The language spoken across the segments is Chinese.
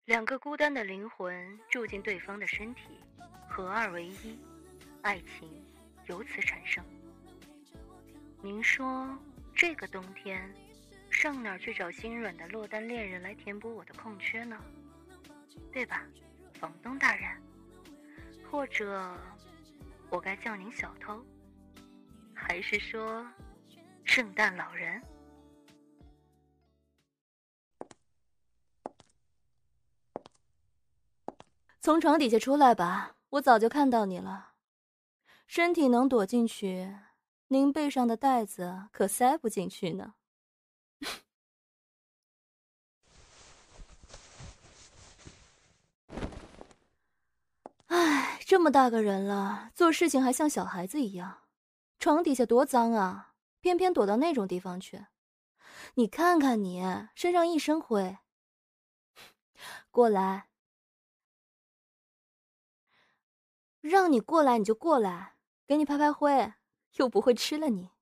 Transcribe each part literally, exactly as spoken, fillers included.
两个孤单的灵魂住进对方的身体，合二为一，爱情由此产生。您说这个冬天上哪儿去找心软的落单恋人来填补我的空缺呢？对吧，房东大人？或者我该叫您小偷，还是说圣诞老人？ 从床底下出来吧，我早就看到你了。身体能躲进去，您背上的袋子可塞不进去呢。唉，这么大个人了，做事情还像小孩子一样。床底下多脏啊，偏偏躲到那种地方去。你看看你，身上一身灰。过来。让你过来你就过来，给你拍拍灰，又不会吃了你。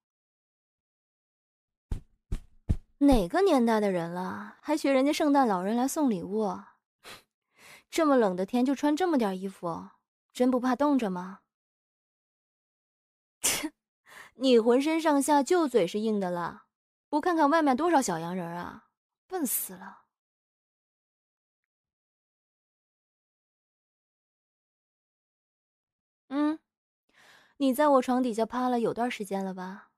哪个年代的人了，还学人家圣诞老人来送礼物？这么冷的天就穿这么点衣服，真不怕冻着吗？切，你浑身上下就嘴是硬的了，不看看外面多少小洋人啊，笨死了。嗯，你在我床底下趴了有段时间了吧？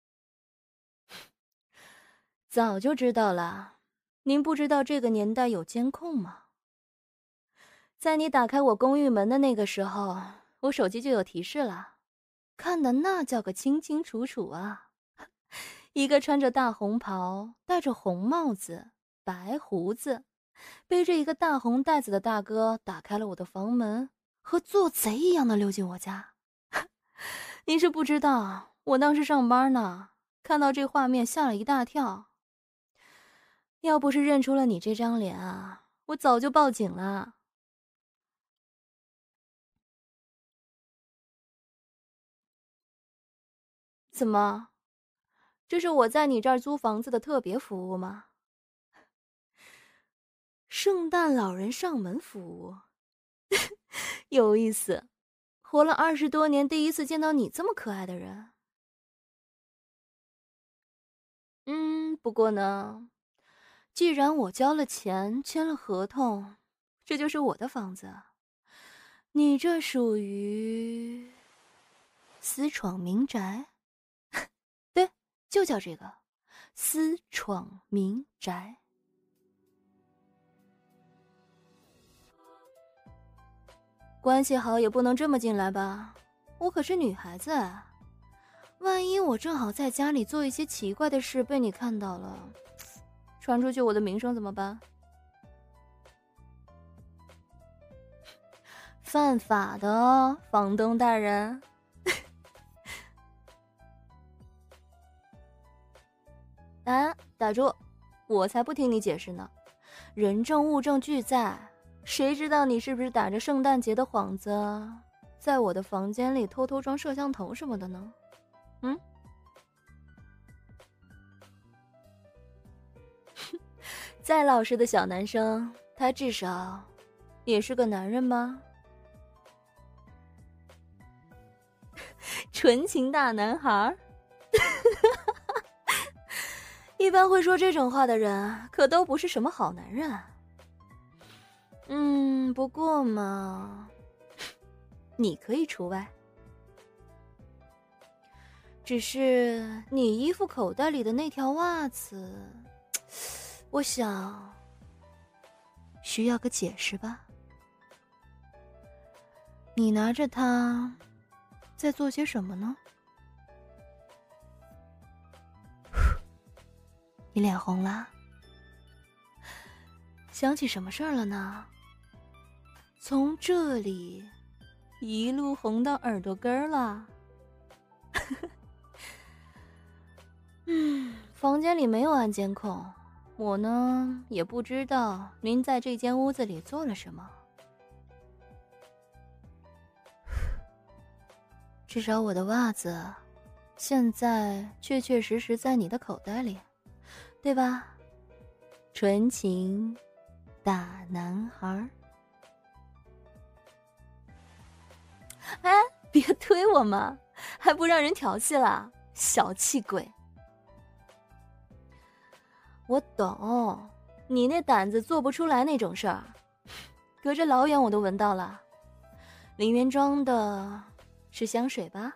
早就知道了，您不知道这个年代有监控吗？在你打开我公寓门的那个时候，我手机就有提示了，看的那叫个清清楚楚啊！一个穿着大红袍、戴着红帽子、白胡子、背着一个大红袋子的大哥打开了我的房门，和做贼一样的溜进我家。你是不知道，我当时上班呢，看到这画面吓了一大跳。要不是认出了你这张脸啊，我早就报警了。怎么？这是我在你这儿租房子的特别服务吗？圣诞老人上门服务，有意思。活了二十多年，第一次见到你这么可爱的人。嗯，不过呢，既然我交了钱，签了合同，这就是我的房子。你这属于私闯民宅。对，就叫这个私闯民宅。关系好也不能这么进来吧，我可是女孩子啊，万一我正好在家里做一些奇怪的事被你看到了，传出去我的名声怎么办？犯法的哦，房东大人。啊，打住，我才不听你解释呢，人证物证俱在，谁知道你是不是打着圣诞节的幌子，在我的房间里偷偷装摄像头什么的呢？嗯？再老实的小男生，他至少也是个男人吧？纯情大男孩。一般会说这种话的人，可都不是什么好男人。嗯，不过嘛，你可以除外。只是你衣服口袋里的那条袜子，我想需要个解释吧。你拿着它在做些什么呢？你脸红了？想起什么事儿了呢？从这里一路红到耳朵根儿了。嗯，房间里没有安监控，我呢也不知道您在这间屋子里做了什么。至少我的袜子现在确确实实在你的口袋里，对吧？纯情大男孩。哎，别推我嘛，还不让人调戏了，小气鬼。我懂，你那胆子做不出来那种事儿，隔着老远我都闻到了。林元装的是香水吧？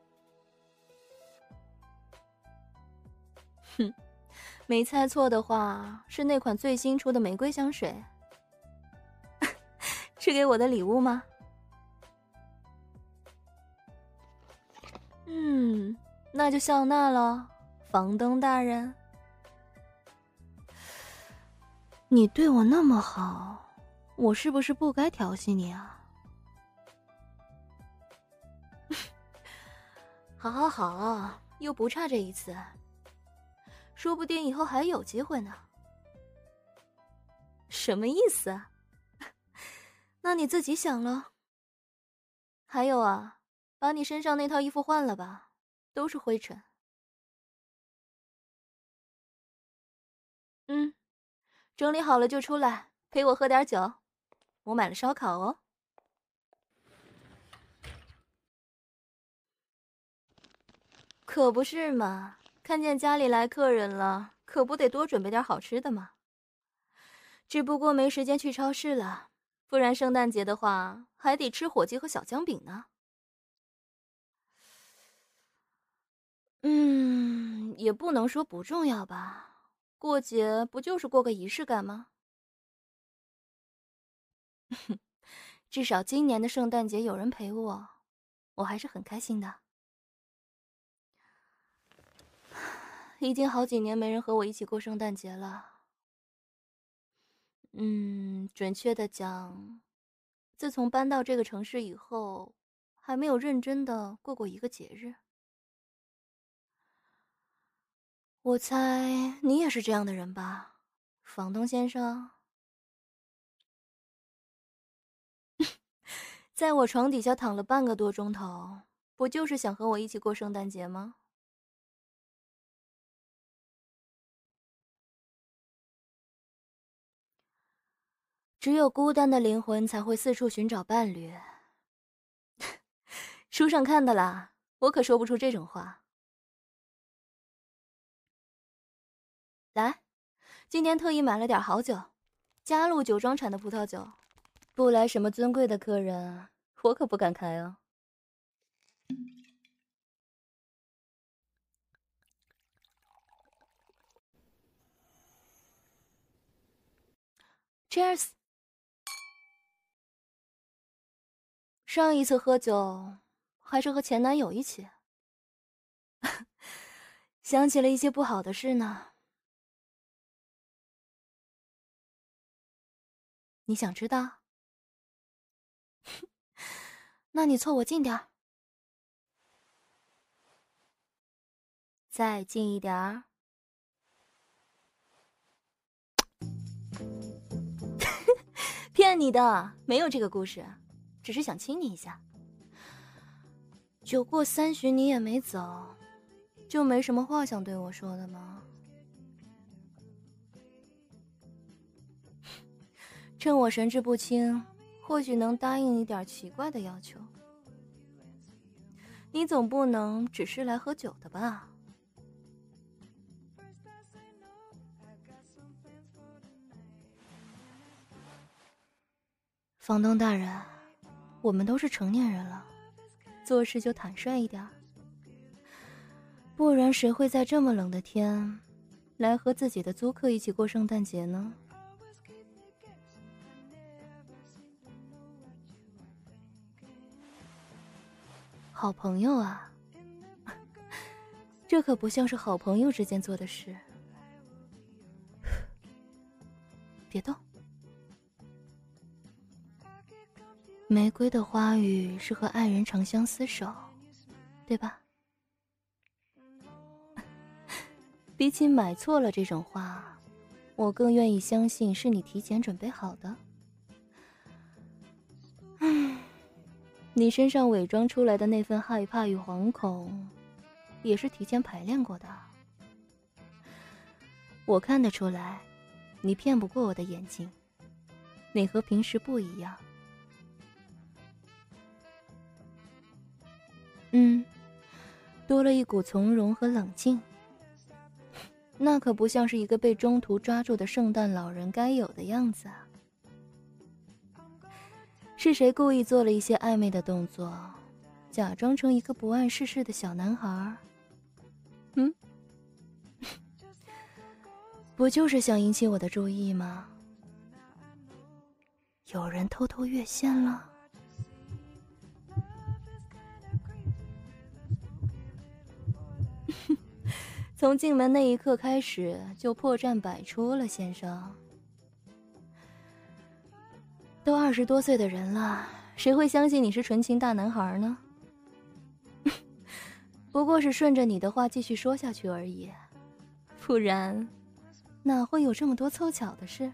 哼，没猜错的话，是那款最新出的玫瑰香水。是给我的礼物吗？嗯，那就笑纳了，房东大人。你对我那么好，我是不是不该调戏你啊？好好好，又不差这一次，说不定以后还有机会呢。什么意思啊？那你自己想了。还有啊，把你身上那套衣服换了吧，都是灰尘。嗯，整理好了就出来陪我喝点酒，我买了烧烤哦。可不是嘛，看见家里来客人了，可不得多准备点好吃的嘛。只不过没时间去超市了，不然圣诞节的话还得吃火鸡和小姜饼呢。嗯，也不能说不重要吧，过节不就是过个仪式感吗？至少今年的圣诞节有人陪我，我还是很开心的。已经好几年没人和我一起过圣诞节了。嗯，准确的讲，自从搬到这个城市以后，还没有认真的过过一个节日。我猜你也是这样的人吧，房东先生？在我床底下躺了半个多钟头，不就是想和我一起过圣诞节吗？只有孤单的灵魂才会四处寻找伴侣。书上看的啦，我可说不出这种话。来，今天特意买了点好酒，嘉路酒庄产的葡萄酒，不来什么尊贵的客人，我可不敢开哦。Cheers！ 上一次喝酒还是和前男友一起，想起了一些不好的事呢。你想知道？那你凑我近点儿，再近一点儿。骗你的，没有这个故事，只是想亲你一下。酒过三巡你也没走，就没什么话想对我说的吗？趁我神志不清，或许能答应你点奇怪的要求。你总不能只是来喝酒的吧？房东大人，我们都是成年人了，做事就坦率一点，不然谁会在这么冷的天来和自己的租客一起过圣诞节呢？好朋友啊，这可不像是好朋友之间做的事。别动。玫瑰的花语是和爱人长相厮守，对吧？比起买错了这种话，我更愿意相信是你提前准备好的。嗯，你身上伪装出来的那份害怕与惶恐，也是提前排练过的。我看得出来，你骗不过我的眼睛。 你和平时不一样。嗯，多了一股从容和冷静。那可不像是一个被中途抓住的圣诞老人该有的样子啊。是谁故意做了一些暧昧的动作，假装成一个不谙世事的小男孩？嗯，不就是想引起我的注意吗？有人偷偷越线了。从进门那一刻开始就破绽百出了，先生。都二十多岁的人了，谁会相信你是纯情大男孩呢？不过是顺着你的话继续说下去而已，不然哪会有这么多凑巧的事？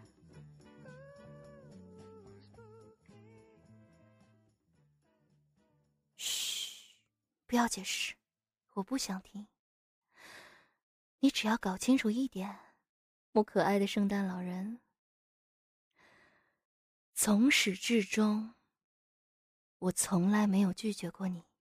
嘘，不要解释，我不想听。你只要搞清楚一点，我可爱的圣诞老人，从始至终，我从来没有拒绝过你。